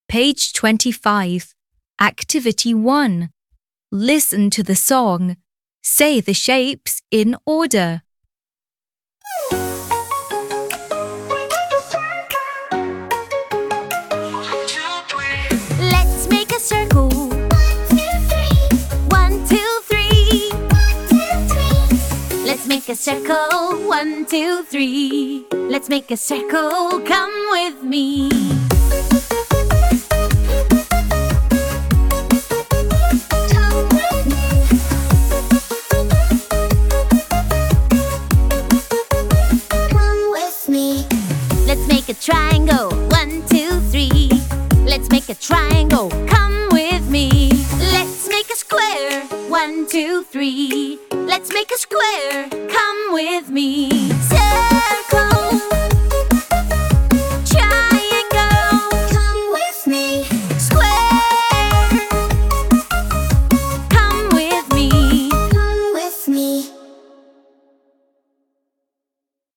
Page 25. Activity 1. Listen to the song. Say the shapes in order. Let's make a circle. 1, 2, 3. Let's make a circle. 1, 2, 3. Let's make a circle. Come with me. Let's make a triangle. 1, 2, 3. Let's make a triangle. Come with me. Let's make a square. 1, 2, 3. Let's make a square. Come with me.